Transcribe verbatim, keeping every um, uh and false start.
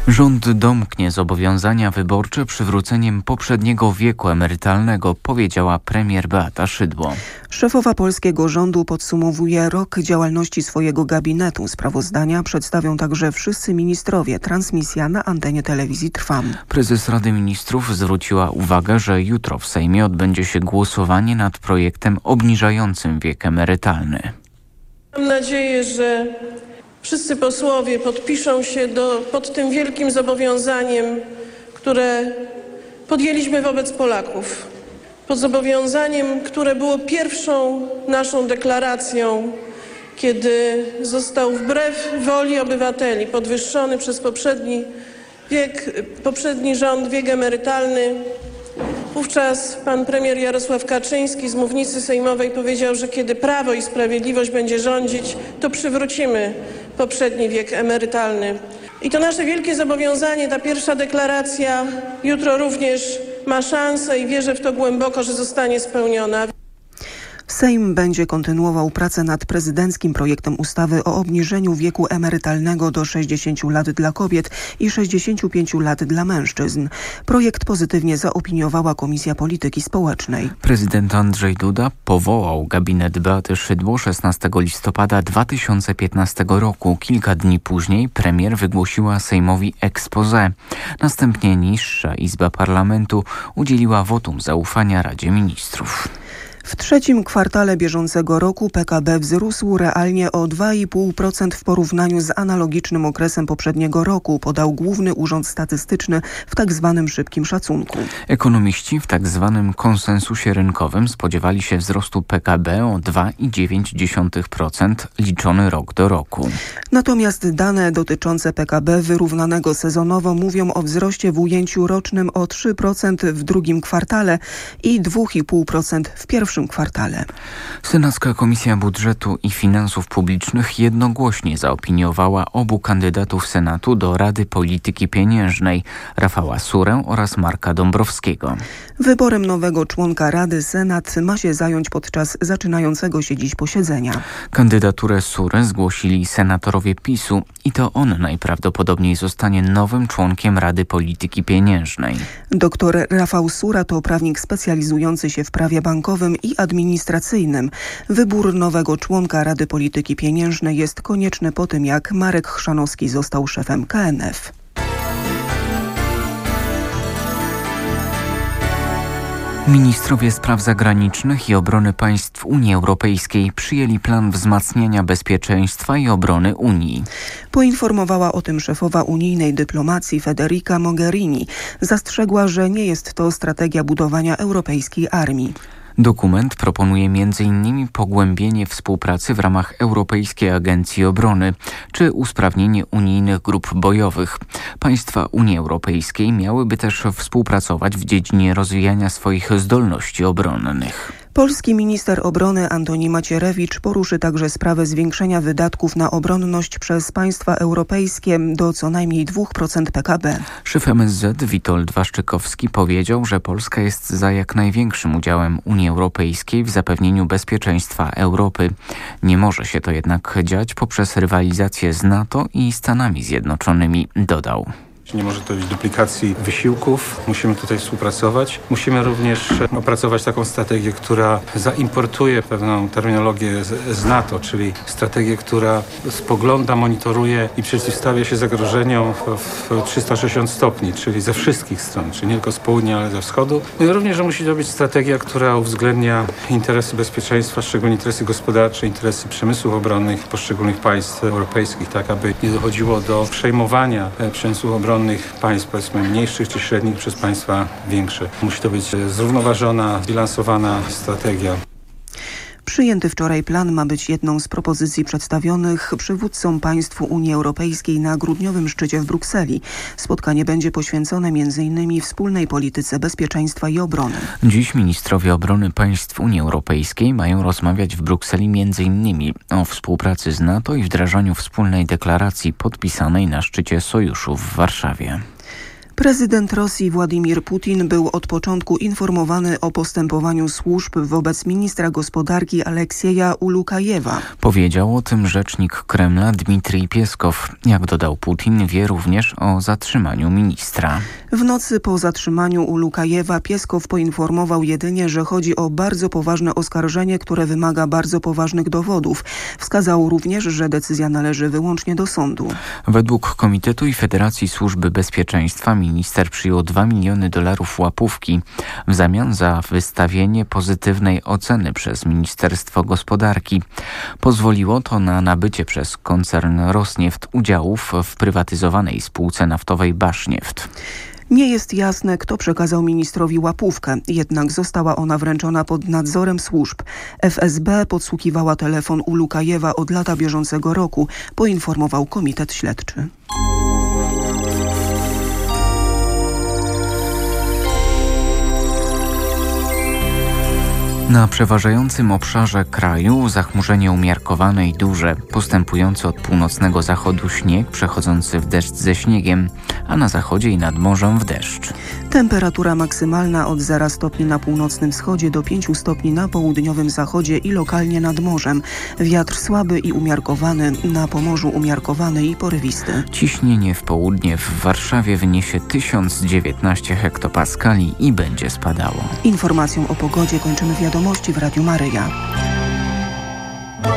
Rząd domknie zobowiązania wyborcze przywróceniem poprzedniego wieku emerytalnego, powiedziała premier Beata Szydło. Szefowa polskiego rządu podsumowuje rok działalności swojego gabinetu. Sprawozdania przedstawią także wszyscy ministrowie. Transmisja na antenie telewizji Trwam. Prezes Rady Ministrów zwróciła uwagę, że jutro w Sejmie odbędzie się głosowanie nad projektem obniżającym wiek emerytalny. Mam nadzieję, że wszyscy posłowie podpiszą się do, pod tym wielkim zobowiązaniem, które podjęliśmy wobec Polaków. Pod zobowiązaniem, które było pierwszą naszą deklaracją, kiedy został wbrew woli obywateli podwyższony przez poprzedni wiek, poprzedni rząd wiek emerytalny. Wówczas pan premier Jarosław Kaczyński z mównicy sejmowej powiedział, że kiedy Prawo i Sprawiedliwość będzie rządzić, to przywrócimy poprzedni wiek emerytalny. I to nasze wielkie zobowiązanie, ta pierwsza deklaracja jutro również ma szansę i wierzę w to głęboko, że zostanie spełniona. Sejm będzie kontynuował pracę nad prezydenckim projektem ustawy o obniżeniu wieku emerytalnego do sześćdziesięciu lat dla kobiet i sześćdziesięciu pięciu lat dla mężczyzn. Projekt pozytywnie zaopiniowała Komisja Polityki Społecznej. Prezydent Andrzej Duda powołał gabinet Beaty Szydło szesnastego listopada dwa tysiące piętnastego roku. Kilka dni później premier wygłosiła Sejmowi exposé. Następnie niższa Izba Parlamentu udzieliła wotum zaufania Radzie Ministrów. W trzecim kwartale bieżącego roku P K B wzrósł realnie o dwa i pół procent w porównaniu z analogicznym okresem poprzedniego roku, podał Główny Urząd Statystyczny w tak zwanym szybkim szacunku. Ekonomiści w tak zwanym konsensusie rynkowym spodziewali się wzrostu P K B o dwa i dziewięć dziesiątych procent liczony rok do roku. Natomiast dane dotyczące P K B wyrównanego sezonowo mówią o wzroście w ujęciu rocznym o trzy procent w drugim kwartale i dwa i pół procent w pierwszym kwartale. Senacka Komisja Budżetu i Finansów Publicznych jednogłośnie zaopiniowała obu kandydatów Senatu do Rady Polityki Pieniężnej, Rafała Surę oraz Marka Dąbrowskiego. Wyborem nowego członka Rady Senat ma się zająć podczas zaczynającego się dziś posiedzenia. Kandydaturę Sury zgłosili senatorowie PiSu i to on najprawdopodobniej zostanie nowym członkiem Rady Polityki Pieniężnej. Doktor Rafał Sura to prawnik specjalizujący się w prawie bankowym i administracyjnym. Wybór nowego członka Rady Polityki Pieniężnej jest konieczny po tym, jak Marek Chrzanowski został szefem K N F. Ministrowie spraw zagranicznych i obrony państw Unii Europejskiej przyjęli plan wzmacniania bezpieczeństwa i obrony Unii. Poinformowała o tym szefowa unijnej dyplomacji Federica Mogherini. Zastrzegła, że nie jest to strategia budowania europejskiej armii. Dokument proponuje między innymi pogłębienie współpracy w ramach Europejskiej Agencji Obrony czy usprawnienie unijnych grup bojowych. Państwa Unii Europejskiej miałyby też współpracować w dziedzinie rozwijania swoich zdolności obronnych. Polski minister obrony Antoni Macierewicz poruszy także sprawę zwiększenia wydatków na obronność przez państwa europejskie do co najmniej dwa procent P K B. Szef M S Z Witold Waszczykowski powiedział, że Polska jest za jak największym udziałem Unii Europejskiej w zapewnieniu bezpieczeństwa Europy. Nie może się to jednak dziać poprzez rywalizację z NATO i Stanami Zjednoczonymi, dodał. Nie może to być duplikacji wysiłków, musimy tutaj współpracować. Musimy również opracować taką strategię, która zaimportuje pewną terminologię z, z NATO, czyli strategię, która spogląda, monitoruje i przeciwstawia się zagrożeniom w, w trzysta sześćdziesiąt stopni, czyli ze wszystkich stron, czyli nie tylko z południa, ale ze wschodu. No i również, że musi to być strategia, która uwzględnia interesy bezpieczeństwa, szczególnie interesy gospodarcze, interesy przemysłów obronnych poszczególnych państw europejskich, tak aby nie dochodziło do przejmowania przemysłów obronnych państw, powiedzmy mniejszych czy średnich przez państwa większe. Musi to być zrównoważona, zbilansowana strategia. Przyjęty wczoraj plan ma być jedną z propozycji przedstawionych przywódcom państw Unii Europejskiej na grudniowym szczycie w Brukseli. Spotkanie będzie poświęcone między innymi wspólnej polityce bezpieczeństwa i obrony. Dziś ministrowie obrony państw Unii Europejskiej mają rozmawiać w Brukseli między innymi o współpracy z NATO i wdrażaniu wspólnej deklaracji podpisanej na szczycie sojuszu w Warszawie. Prezydent Rosji Władimir Putin był od początku informowany o postępowaniu służb wobec ministra gospodarki Aleksieja Ulukajewa. Powiedział o tym rzecznik Kremla Dmitrij Pieskow. Jak dodał Putin, wie również o zatrzymaniu ministra. W nocy po zatrzymaniu Ulukajewa Pieskow poinformował jedynie, że chodzi o bardzo poważne oskarżenie, które wymaga bardzo poważnych dowodów. Wskazał również, że decyzja należy wyłącznie do sądu. Według Komitetu i Federacji Służby Bezpieczeństwa minister przyjął dwa miliony dolarów łapówki w zamian za wystawienie pozytywnej oceny przez Ministerstwo Gospodarki. Pozwoliło to na nabycie przez koncern Rosnieft udziałów w prywatyzowanej spółce naftowej Bashneft. Nie jest jasne, kto przekazał ministrowi łapówkę, jednak została ona wręczona pod nadzorem służb. F S B podsłuchiwała telefon Ulukajewa od lata bieżącego roku, poinformował Komitet Śledczy. Na przeważającym obszarze kraju zachmurzenie umiarkowane i duże, postępujący od północnego zachodu śnieg przechodzący w deszcz ze śniegiem, a na zachodzie i nad morzem w deszcz. Temperatura maksymalna od zera stopni na północnym wschodzie do pięciu stopni na południowym zachodzie i lokalnie nad morzem. Wiatr słaby i umiarkowany, na Pomorzu umiarkowany i porywisty. Ciśnienie w południe w Warszawie wyniesie tysiąc dziewiętnaście hektopaskali i będzie spadało. Informacją o pogodzie kończymy wiadomości w Radiu Maryja.